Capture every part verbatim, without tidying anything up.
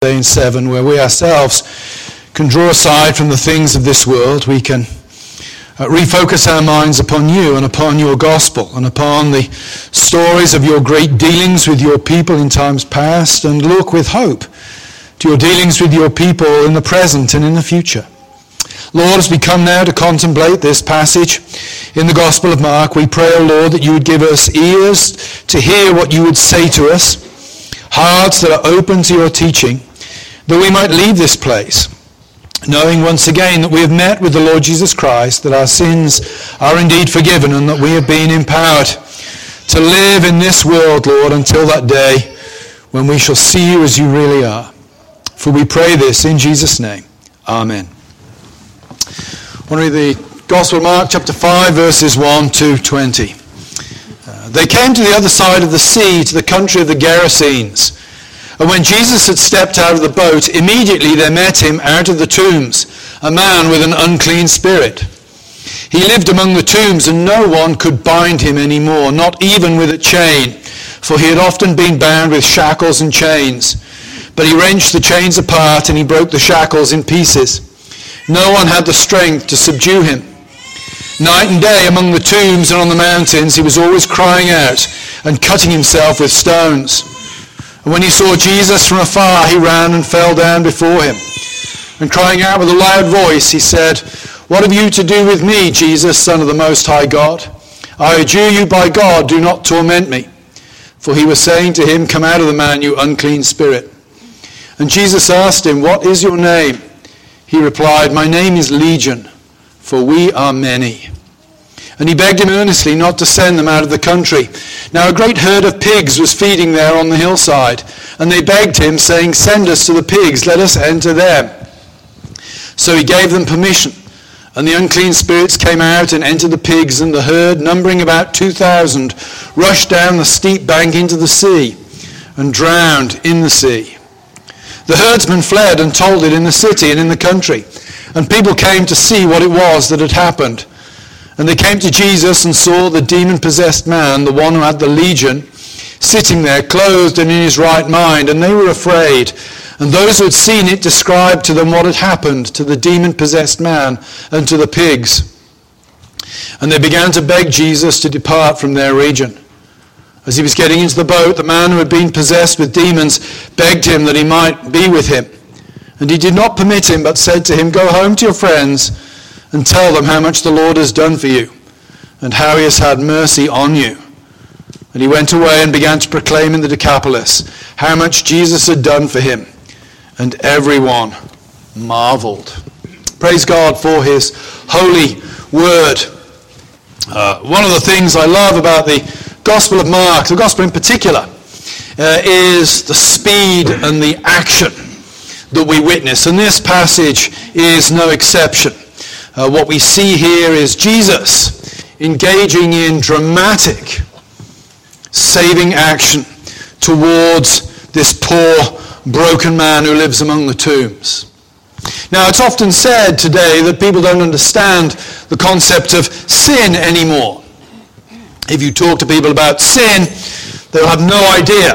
in seven, where we ourselves can draw aside from the things of this world. We can uh, refocus our minds upon you and upon your gospel and upon the stories of your great dealings with your people in times past, and look with hope to your dealings with your people in the present and in the future. Lord, as we come now to contemplate this passage in the Gospel of Mark, we pray, O Lord, that you would give us ears to hear what you would say to us, hearts that are open to your teaching, that we might leave this place, knowing once again that we have met with the Lord Jesus Christ, that our sins are indeed forgiven, and that we have been empowered to live in this world, Lord, until that day when we shall see you as you really are. For we pray this in Jesus' name. Amen. I want to read the Gospel of Mark, chapter five, verses one to twenty. Uh, they came to the other side of the sea, to the country of the Gerasenes. And when Jesus had stepped out of the boat, immediately there met him out of the tombs a man with an unclean spirit. He lived among the tombs, and no one could bind him any more, not even with a chain, for he had often been bound with shackles and chains. But he wrenched the chains apart, and he broke the shackles in pieces. No one had the strength to subdue him. Night and day among the tombs and on the mountains, he was always crying out and cutting himself with stones. And when he saw Jesus from afar, he ran and fell down before him. And crying out with a loud voice, he said, "What have you to do with me, Jesus, Son of the Most High God? I adjure you by God, do not torment me." For he was saying to him, "Come out of the man, you unclean spirit." And Jesus asked him, "What is your name?" He replied, "My name is Legion, for we are many." And he begged him earnestly not to send them out of the country. Now a great herd of pigs was feeding there on the hillside. And they begged him, saying, "Send us to the pigs, let us enter them." So he gave them permission. And the unclean spirits came out and entered the pigs, and the herd, numbering about two thousand, rushed down the steep bank into the sea and drowned in the sea. The herdsmen fled and told it in the city and in the country. And people came to see what it was that had happened. And they came to Jesus and saw the demon-possessed man, the one who had the legion, sitting there, clothed and in his right mind. And they were afraid. And those who had seen it described to them what had happened to the demon-possessed man and to the pigs. And they began to beg Jesus to depart from their region. As he was getting into the boat, the man who had been possessed with demons begged him that he might be with him. And he did not permit him, but said to him, "Go home to your friends and tell them how much the Lord has done for you, and how he has had mercy on you." And he went away and began to proclaim in the Decapolis how much Jesus had done for him. And everyone marveled. Praise God for his holy word. Uh, one of the things I love about the Gospel of Mark, the Gospel in particular, uh, is the speed and the action that we witness. And this passage is no exception. Uh, what we see here is Jesus engaging in dramatic saving action towards this poor, broken man who lives among the tombs. Now, it's often said today that people don't understand the concept of sin anymore. If you talk to people about sin, they'll have no idea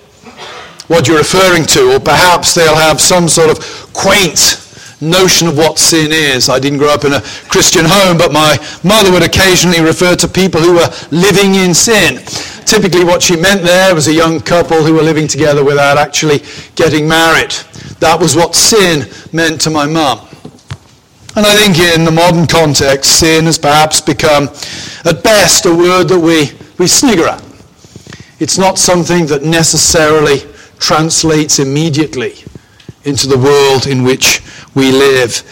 what you're referring to, or perhaps they'll have some sort of quaint notion of what sin is. I didn't grow up in a Christian home, but my mother would occasionally refer to people who were living in sin. Typically what she meant there was a young couple who were living together without actually getting married. That was what sin meant to my mum. And I think in the modern context, sin has perhaps become, at best, a word that we, we snigger at. It's not something that necessarily translates immediately into the world in which we live.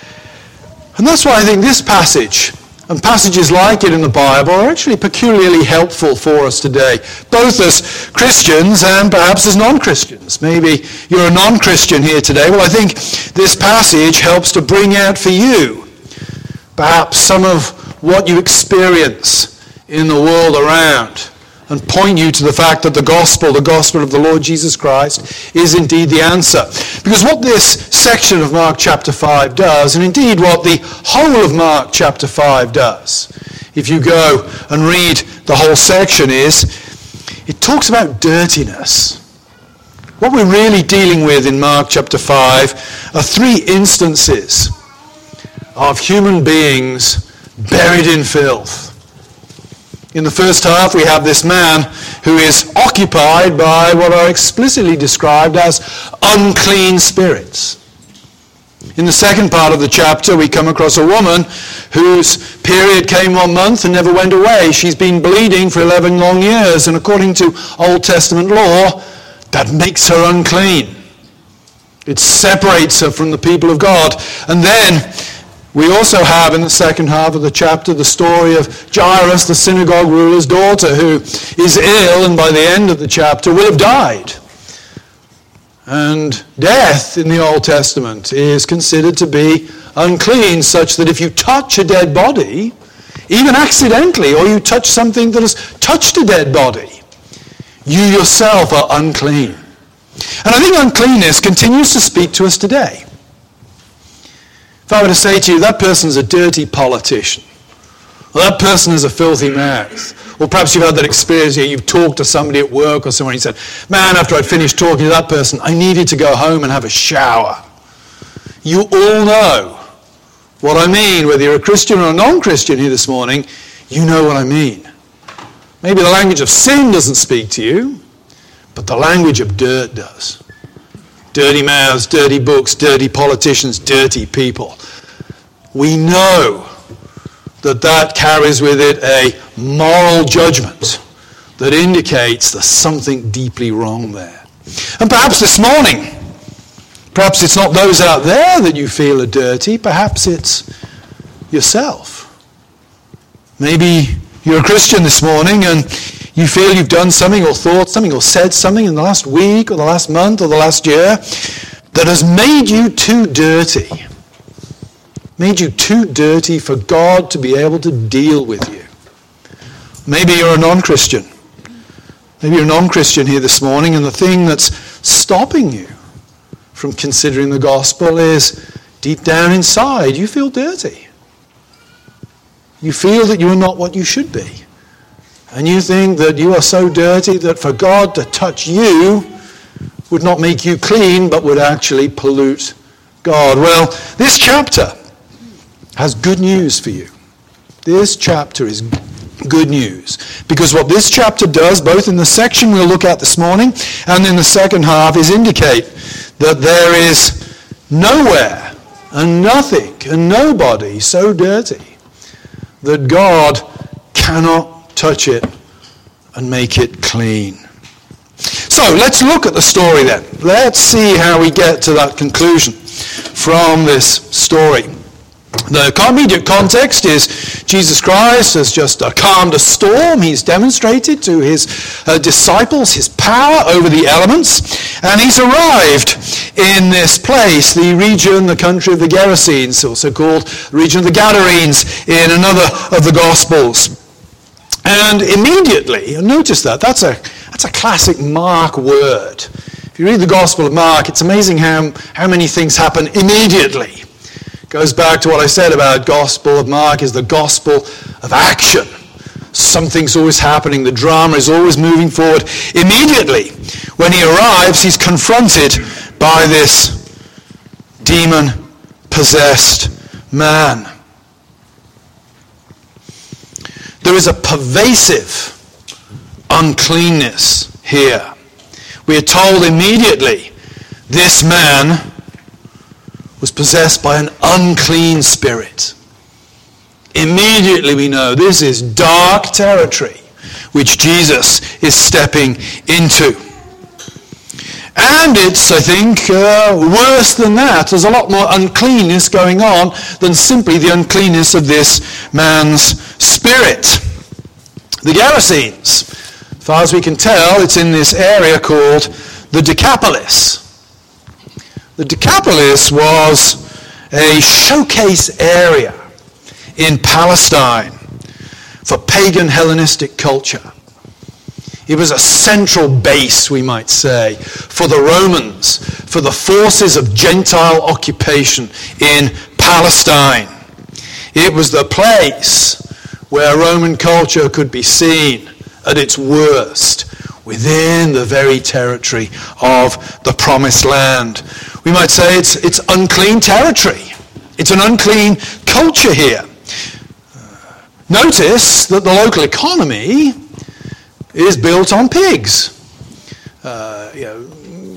And that's why I think this passage, and passages like it in the Bible, are actually peculiarly helpful for us today, both as Christians and perhaps as non-Christians. Maybe you're a non-Christian here today. Well, I think this passage helps to bring out for you perhaps some of what you experience in the world around, and point you to the fact that the gospel, the gospel of the Lord Jesus Christ, is indeed the answer. Because what this section of Mark chapter five does, and indeed what the whole of Mark chapter five does, if you go and read the whole section, is it talks about dirtiness. What we're really dealing with in Mark chapter five are three instances of human beings buried in filth. In the first half, we have this man who is occupied by what are explicitly described as unclean spirits. In the second part of the chapter, we come across a woman whose period came one month and never went away. She's been bleeding for eleven long years, and according to Old Testament law, that makes her unclean. It separates her from the people of God. And then we also have in the second half of the chapter the story of Jairus, the synagogue ruler's daughter, who is ill and by the end of the chapter will have died. And death in the Old Testament is considered to be unclean, such that if you touch a dead body, even accidentally, or you touch something that has touched a dead body, you yourself are unclean. And I think uncleanness continues to speak to us today. If I were to say to you, that person's a dirty politician, or that person has a filthy mouth, or perhaps you've had that experience here, you've talked to somebody at work or somewhere and you said, man, after I'd finished talking to that person, I needed to go home and have a shower. You all know what I mean, whether you're a Christian or a non-Christian here this morning, you know what I mean. Maybe the language of sin doesn't speak to you, but the language of dirt does. Dirty mouths, dirty books, dirty politicians, dirty people. We know that that carries with it a moral judgment that indicates there's something deeply wrong there. And perhaps this morning, perhaps it's not those out there that you feel are dirty, perhaps it's yourself. Maybe you're a Christian this morning and you feel you've done something or thought something or said something in the last week or the last month or the last year that has made you too dirty. Made you too dirty for God to be able to deal with you. Maybe you're a non-Christian. Maybe you're a non-Christian here this morning, and the thing that's stopping you from considering the gospel is deep down inside, you feel dirty. You feel that you are not what you should be. And you think that you are so dirty that for God to touch you would not make you clean, but would actually pollute God. Well, this chapter has good news for you. This chapter is good news. Because what this chapter does, both in the section we'll look at this morning and in the second half, is indicate that there is nowhere and nothing and nobody so dirty that God cannot touch it and make it clean. So let's look at the story then. Let's see how we get to that conclusion from this story. The immediate context is Jesus Christ has just uh, calmed a storm. He's demonstrated to his uh, disciples his power over the elements. And he's arrived in this place, the region, the country of the Gerasenes, also called the region of the Gadarenes in another of the Gospels. And immediately, and notice that, that's a, that's a classic Mark word. If you read the Gospel of Mark, it's amazing how, how many things happen immediately. Goes back to what I said about Gospel of Mark is the gospel of action. Something's always happening. The drama is always moving forward. Immediately, when he arrives, he's confronted by this demon-possessed man. There is a pervasive uncleanness here. We are told immediately this man was possessed by an unclean spirit. Immediately we know this is dark territory which Jesus is stepping into. And it's, I think, uh, worse than that. There's a lot more uncleanness going on than simply the uncleanness of this man's spirit. The Gerasenes, as far as we can tell, it's in this area called the Decapolis. The Decapolis was a showcase area in Palestine for pagan Hellenistic culture. It was a central base, we might say, for the Romans, for the forces of Gentile occupation in Palestine. It was the place where Roman culture could be seen at its worst, within the very territory of the promised land. We might say it's, it's unclean territory. It's an unclean culture here. Uh, notice that the local economy is built on pigs. Uh, you know,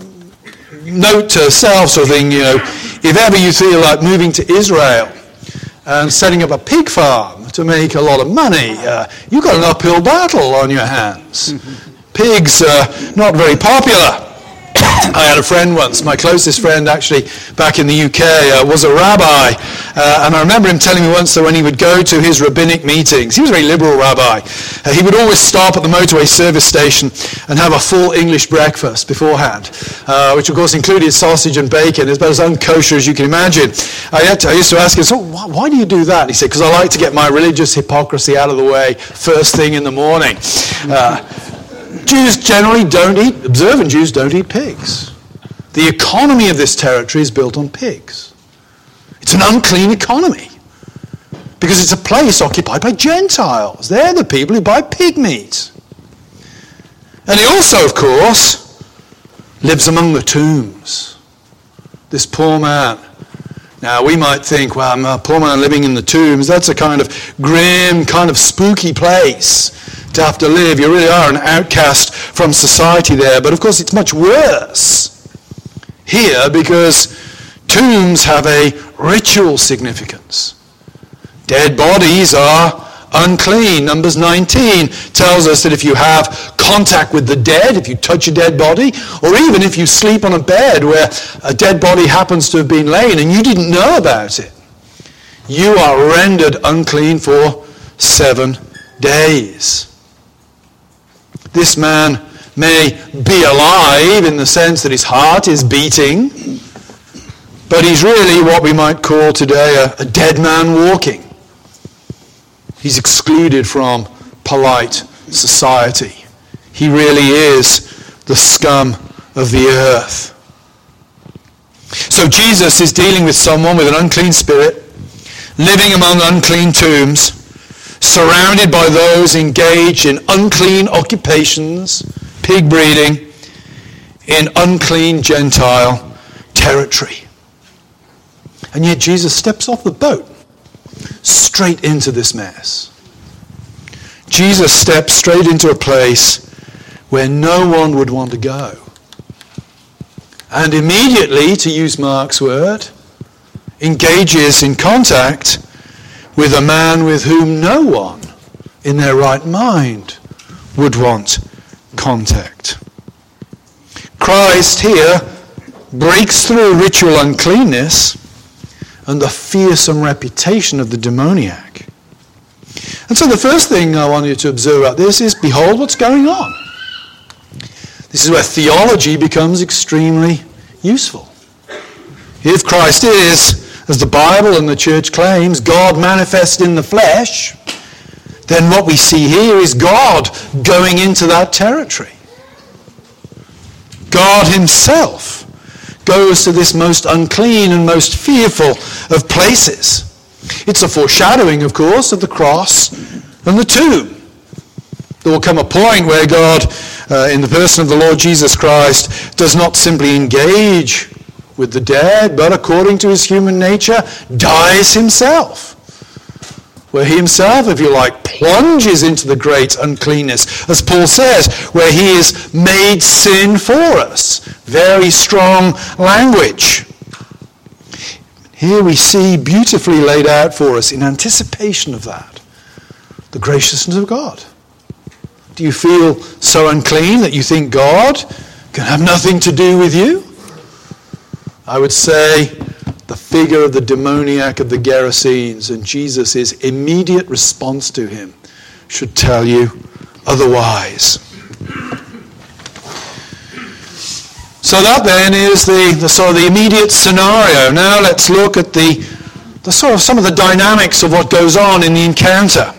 note to self sort of thing, you know, if ever you feel like moving to Israel and setting up a pig farm to make a lot of money, uh, you've got an uphill battle on your hands. Pigs are not very popular. I had a friend once, my closest friend actually back in the U K, uh, was a rabbi. Uh, and I remember him telling me once that when he would go to his rabbinic meetings, he was a very liberal rabbi, uh, he would always stop at the motorway service station and have a full English breakfast beforehand, uh, which of course included sausage and bacon. It's about as unkosher as you can imagine. I, had to, I used to ask him, so why, why do you do that? He said, because I like to get my religious hypocrisy out of the way first thing in the morning. Uh, Jews generally don't eat, observant Jews don't eat pigs. The economy of this territory is built on pigs. It's an unclean economy because it's a place occupied by Gentiles. They're the people who buy pig meat. And he also, of course, lives among the tombs. This poor man. Now, we might think, well, a poor man living in the tombs, that's a kind of grim, kind of spooky place to have to live. You really are an outcast from society there. But of course it's much worse here because tombs have a ritual significance. Dead bodies are unclean. Numbers nineteen tells us that if you have contact with the dead, if you touch a dead body, or even if you sleep on a bed where a dead body happens to have been laid and you didn't know about it, you are rendered unclean for seven days. This man may be alive in the sense that his heart is beating, but he's really what we might call today a, a dead man walking. He's excluded from polite society. He really is the scum of the earth. So Jesus is dealing with someone with an unclean spirit, living among unclean tombs, surrounded by those engaged in unclean occupations, pig breeding, in unclean Gentile territory. And yet Jesus steps off the boat straight into this mess. Jesus steps straight into a place where no one would want to go. And immediately, to use Mark's word, engages in contact with a man with whom no one in their right mind would want contact. Christ here breaks through ritual uncleanness and the fearsome reputation of the demoniac. And so the first thing I want you to observe about this is, behold what's going on. This is where theology becomes extremely useful. If Christ is, as the Bible and the church claims, God manifest in the flesh, then what we see here is God going into that territory. God himself goes to this most unclean and most fearful of places. It's a foreshadowing, of course, of the cross and the tomb. There will come a point where God, uh, in the person of the Lord Jesus Christ, does not simply engage with the dead, but according to his human nature, dies himself. Where he himself, if you like, plunges into the great uncleanness, as Paul says, where he is made sin for us. Very strong language. Here we see beautifully laid out for us, in anticipation of that, the graciousness of God. Do you feel so unclean that you think God can have nothing to do with you? I would say the figure of the demoniac of the Gerasenes and Jesus' immediate response to him should tell you otherwise. So that then is the, the sort of the immediate scenario. Now let's look at the, the sort of some of the dynamics of what goes on in the encounter.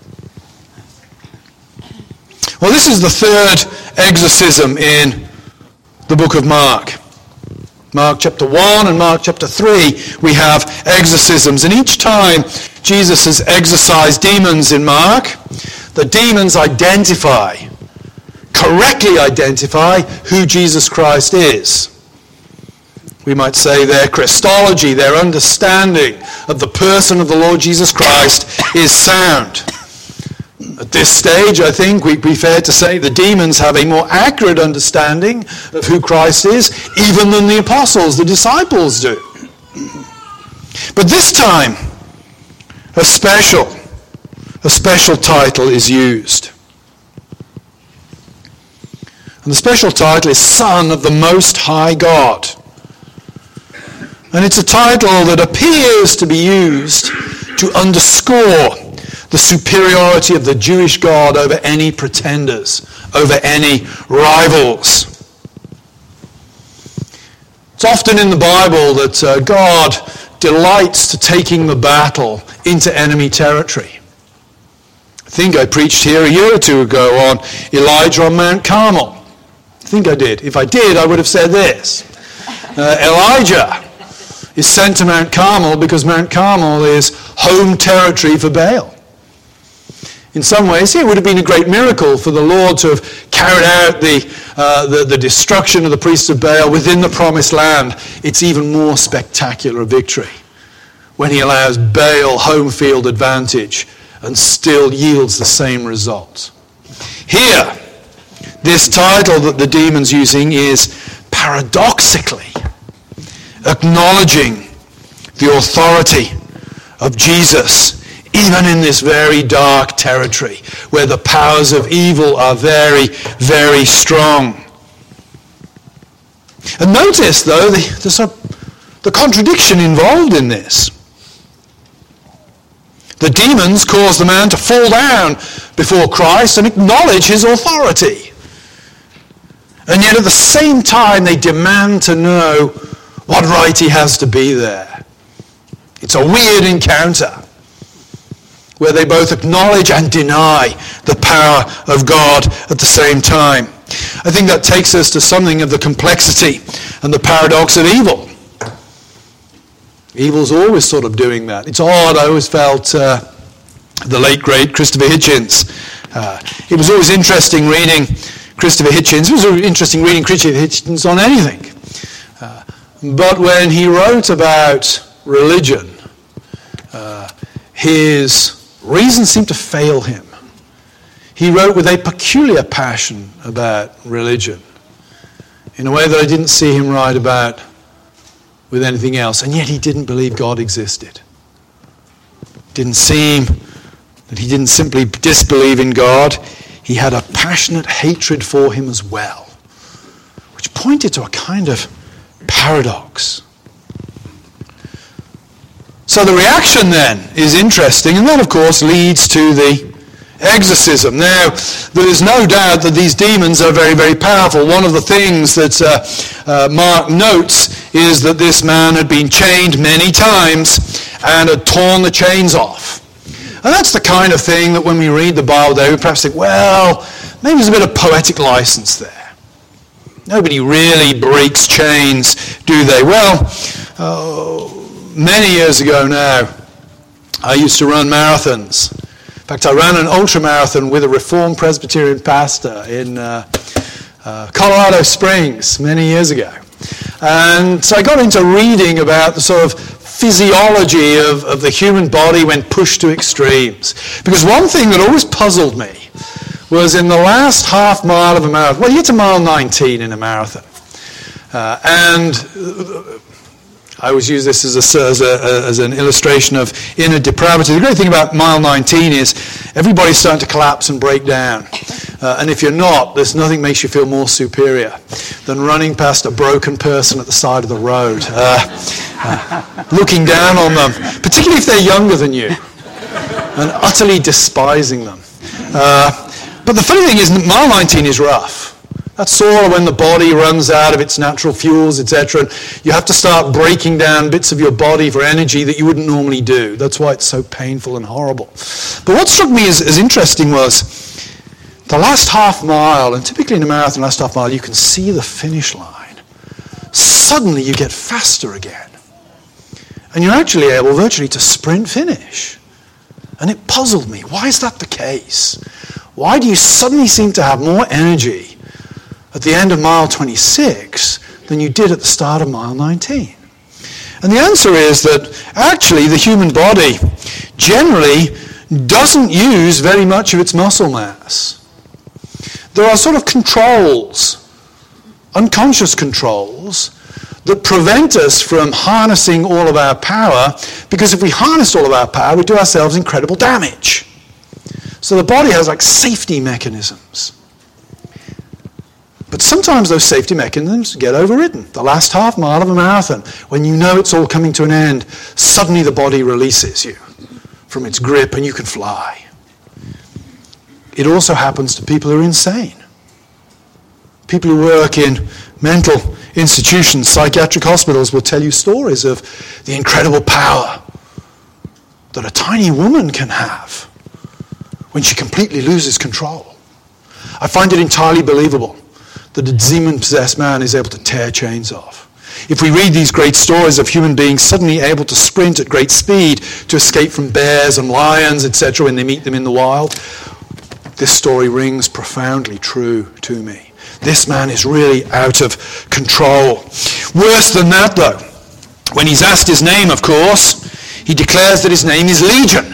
Well, this is the third exorcism in the book of Mark. Mark chapter one and Mark chapter three, we have exorcisms. And each time Jesus has exorcised demons in Mark, the demons identify correctly identify who Jesus Christ is. We might say their Christology, their understanding of the person of the Lord Jesus Christ is sound. At this stage, I think we'd be fair to say the demons have a more accurate understanding of who Christ is, even than the apostles, the disciples do. But this time, a special, a special title is used. And the special title is Son of the Most High God. And it's a title that appears to be used to underscore the superiority of the Jewish God over any pretenders, over any rivals. It's often in the Bible that uh, God delights to taking the battle into enemy territory. I think I preached here a year or two ago on Elijah on Mount Carmel. I think I did. If I did, I would have said this. Uh, Elijah is sent to Mount Carmel because Mount Carmel is home territory for Baal. In some ways, it would have been a great miracle for the Lord to have carried out the, uh, the, the destruction of the priests of Baal within the promised land. It's even more spectacular a victory when he allows Baal home field advantage and still yields the same result. Here, this title that the demon's using is paradoxically acknowledging the authority of Jesus, even in this very dark territory where the powers of evil are very, very strong. And notice, though, the, the, sort of, the contradiction involved in this. The demons cause the man to fall down before Christ and acknowledge his authority. And yet at the same time, they demand to know what right he has to be there. It's a weird encounter where they both acknowledge and deny the power of God at the same time. I think that takes us to something of the complexity and the paradox of evil. Evil's always sort of doing that. It's odd, I always felt uh, the late, great Christopher Hitchens. Uh, it was always interesting reading Christopher Hitchens. It was interesting reading Christopher Hitchens on anything. Uh, but when he wrote about religion, uh, his reason seemed to fail him. He wrote with a peculiar passion about religion, in a way that I didn't see him write about with anything else. And yet he didn't believe God existed. It didn't seem that he didn't simply disbelieve in God. He had a passionate hatred for him as well, which pointed to a kind of paradox. So the reaction then is interesting, and that of course leads to the exorcism. Now, there is no doubt that these demons are very, very powerful. One of the things that uh, uh, Mark notes is that this man had been chained many times and had torn the chains off. And that's the kind of thing that when we read the Bible there, we perhaps think, well, maybe there's a bit of poetic license there. Nobody really breaks chains, do they? Well, uh, many years ago now, I used to run marathons. In fact, I ran an ultramarathon with a Reformed Presbyterian pastor in uh, uh, Colorado Springs many years ago. And so I got into reading about the sort of physiology of, of the human body when pushed to extremes. Because one thing that always puzzled me was in the last half mile of a marathon, well, you get to mile nineteen in a marathon. Uh, and I always use this as, a, as, a, as an illustration of inner depravity. The great thing about mile nineteen is everybody's starting to collapse and break down. Uh, and if you're not, there's nothing makes you feel more superior than running past a broken person at the side of the road, uh, uh, looking down on them, particularly if they're younger than you, and utterly despising them. Uh, but the funny thing is, mile nineteen is rough. That's sort of when the body runs out of its natural fuels, et cetera. You have to start breaking down bits of your body for energy that you wouldn't normally do. That's why it's so painful and horrible. But what struck me as, as interesting was the last half mile, and typically in a marathon, last half mile, you can see the finish line. Suddenly you get faster again. And you're actually able virtually to sprint finish. And it puzzled me. Why is that the case? Why do you suddenly seem to have more energy at the end of mile twenty-six than you did at the start of mile nineteen? And the answer is that actually the human body generally doesn't use very much of its muscle mass. There are sort of controls, unconscious controls, that prevent us from harnessing all of our power, because if we harness all of our power, we do ourselves incredible damage. So the body has like safety mechanisms. But sometimes those safety mechanisms get overridden. The last half mile of a marathon, when you know it's all coming to an end, suddenly the body releases you from its grip and you can fly. It also happens to people who are insane. People who work in mental institutions, psychiatric hospitals, will tell you stories of the incredible power that a tiny woman can have when she completely loses control. I find it entirely believable that a demon-possessed man is able to tear chains off. If we read these great stories of human beings suddenly able to sprint at great speed to escape from bears and lions, et cetera, when they meet them in the wild, this story rings profoundly true to me. This man is really out of control. Worse than that, though, when he's asked his name, of course, he declares that his name is Legion.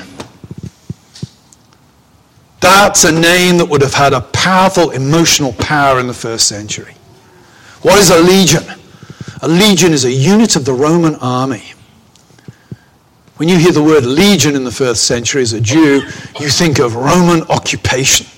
That's a name that would have had a powerful emotional power in the first century. What is a legion? A legion is a unit of the Roman army. When you hear the word legion in the first century as a Jew, you think of Roman occupation.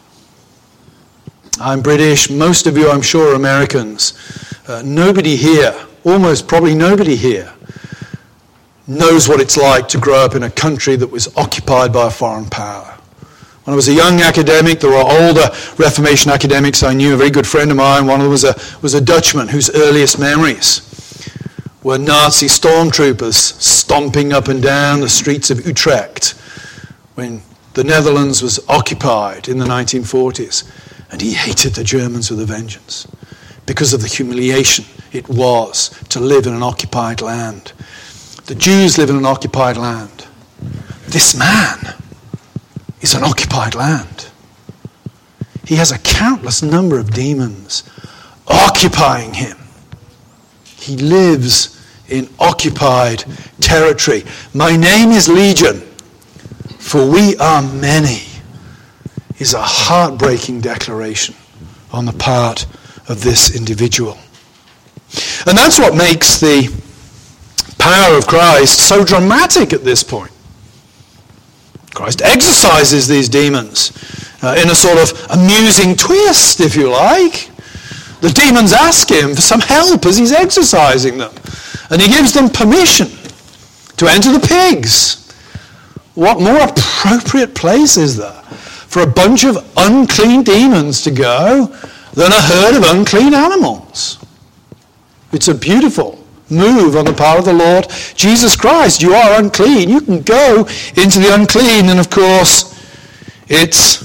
I'm British. Most of you, I'm sure, are Americans. Uh, nobody here, almost probably nobody here, knows what it's like to grow up in a country that was occupied by a foreign power. When I was a young academic, there were older Reformation academics I knew. A very good friend of mine, one of them was a, was a Dutchman whose earliest memories were Nazi stormtroopers stomping up and down the streets of Utrecht when the Netherlands was occupied in the nineteen forties. And he hated the Germans with a vengeance because of the humiliation it was to live in an occupied land. The Jews live in an occupied land. This man is an occupied land. He has a countless number of demons occupying him. He lives in occupied territory. My name is Legion, for we are many, is a heartbreaking declaration on the part of this individual. And that's what makes the power of Christ so dramatic at this point. Christ exorcises these demons uh, in a sort of amusing twist, if you like. The demons ask him for some help as he's exorcising them. And he gives them permission to enter the pigs. What more appropriate place is there for a bunch of unclean demons to go than a herd of unclean animals? It's a beautiful move on the part of the Lord Jesus Christ. You are unclean. You can go into the unclean. And of course, it's,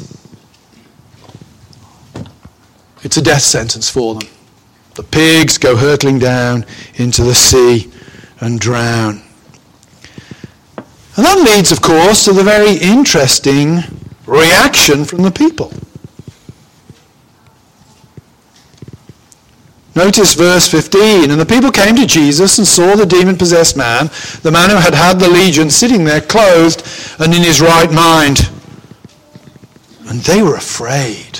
it's a death sentence for them. The pigs go hurtling down into the sea and drown. And that leads, of course, to the very interesting reaction from the people. Notice verse fifteen. And the people came to Jesus and saw the demon-possessed man, the man who had had the legion, sitting there clothed and in his right mind. And they were afraid.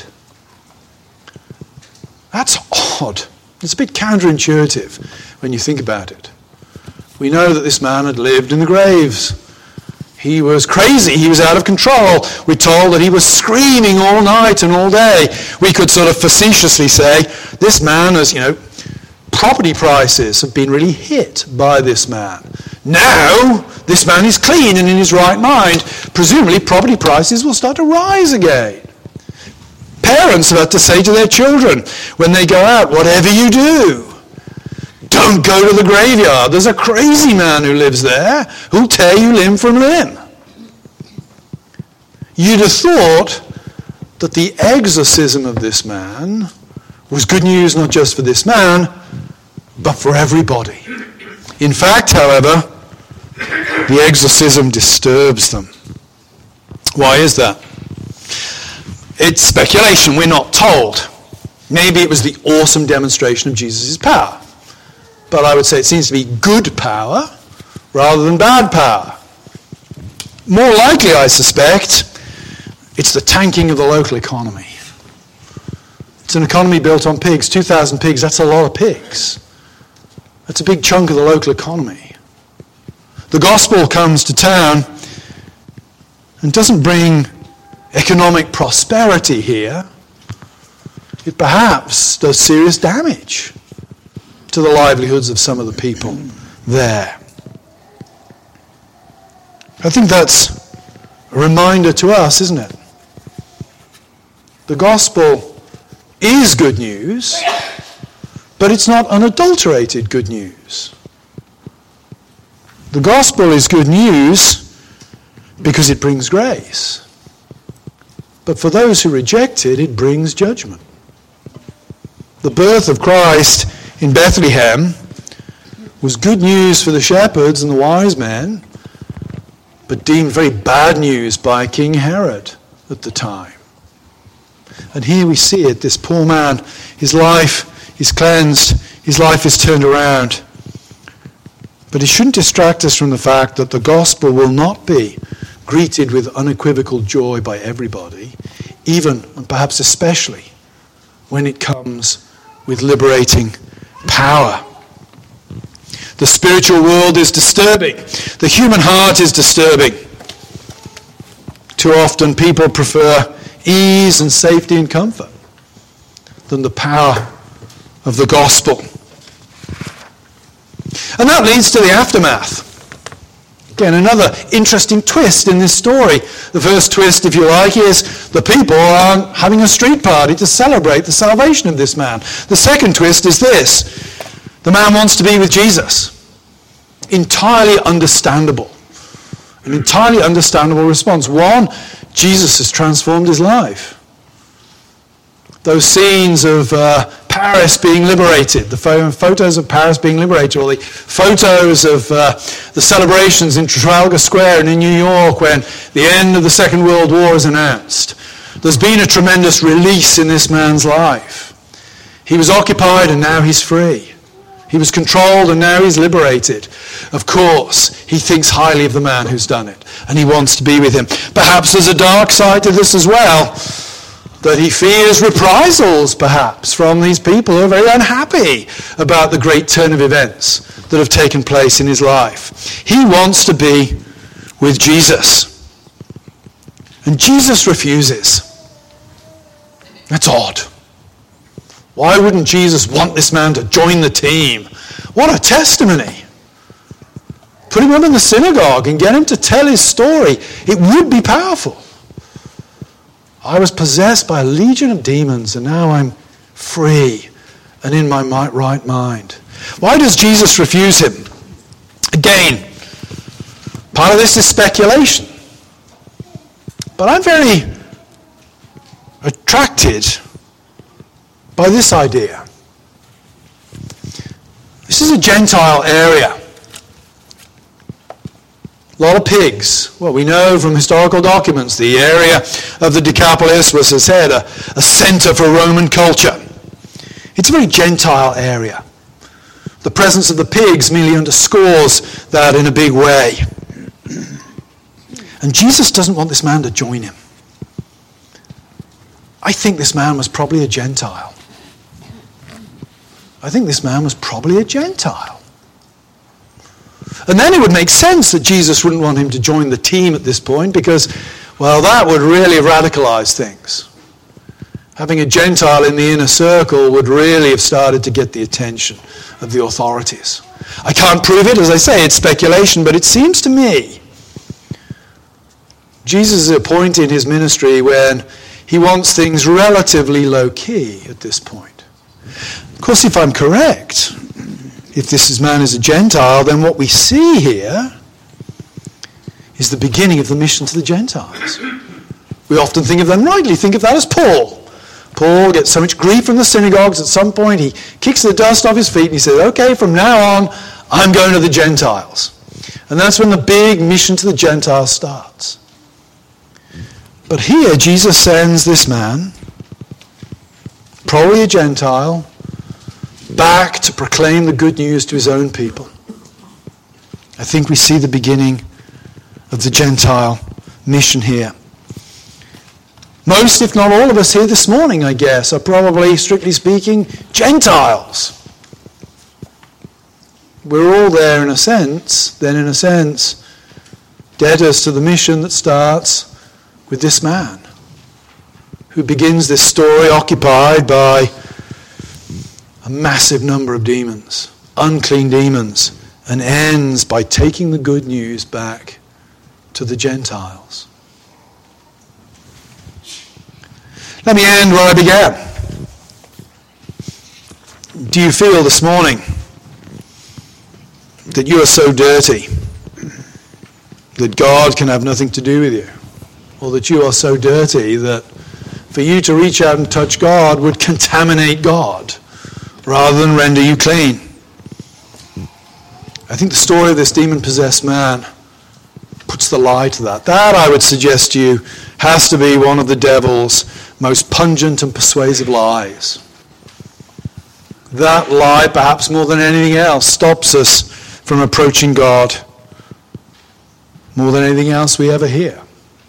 That's odd. It's a bit counterintuitive when you think about it. We know that this man had lived in the graves. He was crazy. He was out of control. We're told that he was screaming all night and all day. We could sort of facetiously say, this man has, you know, property prices have been really hit by this man. Now, this man is clean and in his right mind. Presumably, property prices will start to rise again. Parents have had to say to their children when they go out, whatever you do, don't go to the graveyard. There's a crazy man who lives there who'll tear you limb from limb. You'd have thought that the exorcism of this man was good news not just for this man, but for everybody. In fact, however, the exorcism disturbs them. Why is that? It's speculation. We're not told. Maybe it was the awesome demonstration of Jesus' power. But I would say it seems to be good power rather than bad power. More likely, I suspect, it's the tanking of the local economy. It's an economy built on pigs. two thousand pigs, that's a lot of pigs. That's a big chunk of the local economy. The gospel comes to town and doesn't bring economic prosperity here. It perhaps does serious damage to the livelihoods of some of the people there. I think that's a reminder to us, isn't it? The gospel is good news, but it's not unadulterated good news. The gospel is good news because it brings grace. But for those who reject it, it brings judgment. The birth of Christ in Bethlehem was good news for the shepherds and the wise men, but deemed very bad news by King Herod at the time. And here we see it, this poor man, his life is cleansed, his life is turned around. But it shouldn't distract us from the fact that the gospel will not be greeted with unequivocal joy by everybody, even and perhaps especially when it comes with liberating power. The spiritual world is disturbing. The human heart is disturbing. Too often people prefer ease and safety and comfort than the power of the gospel. And that leads to the aftermath. Again, another interesting twist in this story. The first twist, if you like, is the people are having a street party to celebrate the salvation of this man. The second twist is this. The man wants to be with Jesus. Entirely understandable. An entirely understandable response. One, Jesus has transformed his life. Those scenes of uh, Paris being liberated, the pho- photos of Paris being liberated, or the photos of uh, the celebrations in Trafalgar Square and in New York when the end of the Second World War is announced. There's been a tremendous release in this man's life. He was occupied and now he's free. He was controlled and now he's liberated. Of course, he thinks highly of the man who's done it and he wants to be with him. Perhaps there's a dark side to this as well, that he fears reprisals, perhaps, from these people who are very unhappy about the great turn of events that have taken place in his life. He wants to be with Jesus. And Jesus refuses. That's odd. Why wouldn't Jesus want this man to join the team? What a testimony. Put him up in the synagogue and get him to tell his story. It would be powerful. I was possessed by a legion of demons and now I'm free and in my right mind. Why does Jesus refuse him? Again, part of this is speculation. But I'm very attracted by this idea. This is a Gentile area. A lot of pigs. Well, we know from historical documents the area of the Decapolis was, as I said, a, a center for Roman culture. It's a very Gentile area. The presence of the pigs merely underscores that in a big way. And Jesus doesn't want this man to join him. I think this man was probably a Gentile. I think this man was probably a Gentile. And then it would make sense that Jesus wouldn't want him to join the team at this point because, well, that would really radicalize things. Having a Gentile in the inner circle would really have started to get the attention of the authorities. I can't prove it, as I say, it's speculation, but it seems to me Jesus is at a point in his ministry when he wants things relatively low-key at this point. Of course, if I'm correct, if this man is a Gentile, then what we see here is the beginning of the mission to the Gentiles. We often think of them rightly, think of that as Paul. Paul gets so much grief from the synagogues, at some point he kicks the dust off his feet and he says, okay, from now on, I'm going to the Gentiles. And that's when the big mission to the Gentiles starts. But here, Jesus sends this man probably a Gentile, back to proclaim the good news to his own people. I think we see the beginning of the Gentile mission here. Most, if not all of us here this morning, I guess, are probably, strictly speaking, Gentiles. We're all there in a sense, then in a sense, debtors to the mission that starts with this man, who begins this story occupied by a massive number of demons, unclean demons, and ends by taking the good news back to the Gentiles. Let me end where I began. Do you feel this morning that you are so dirty that God can have nothing to do with you? Or that you are so dirty that for you to reach out and touch God would contaminate God rather than render you clean? I think the story of this demon-possessed man puts the lie to that. That, I would suggest to you, has to be one of the devil's most pungent and persuasive lies. That lie, perhaps more than anything else, stops us from approaching God more than anything else we ever hear.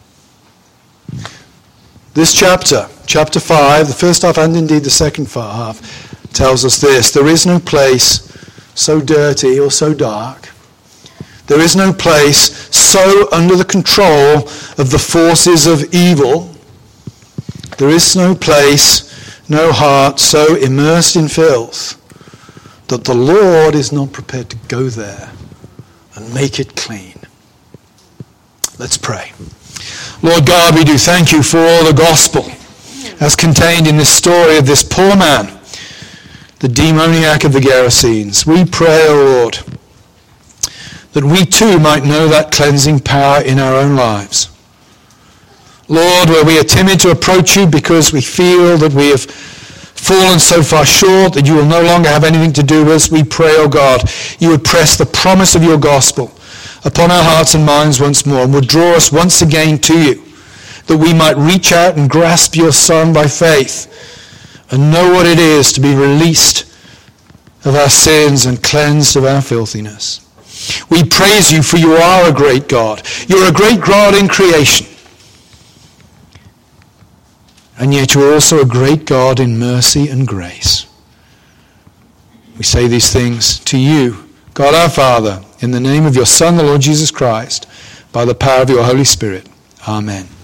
This chapter, chapter five, the first half and indeed the second half, tells us this: there is no place so dirty or so dark. There is no place so under the control of the forces of evil. There is no place, no heart so immersed in filth that the Lord is not prepared to go there and make it clean. Let's pray. Lord God, we do thank you for the gospel as contained in this story of this poor man, the demoniac of the Gerasenes. We pray, O Lord, that we too might know that cleansing power in our own lives. Lord, where we are timid to approach you because we feel that we have fallen so far short that you will no longer have anything to do with us, we pray, O God, you would press the promise of your gospel upon our hearts and minds once more and would draw us once again to you, that we might reach out and grasp your Son by faith and know what it is to be released of our sins and cleansed of our filthiness. We praise you for you are a great God. You're a great God in creation. And yet you're also a great God in mercy and grace. We say these things to you, God our Father, in the name of your Son, the Lord Jesus Christ, by the power of your Holy Spirit. Amen.